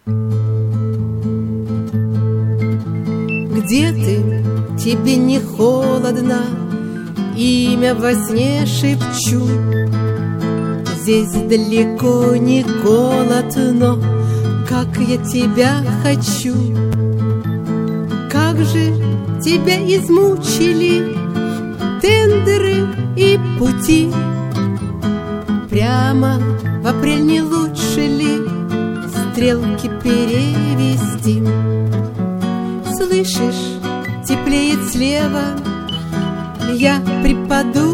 Где ты? Тебе не холодно? Имя во сне шепчу. Здесь далеко не голод, но как я тебя хочу. Как же тебя измучили тендеры и пути. Прямо в апрель не лучше ли стрелки перевести? Слышишь, теплеет слева, я припаду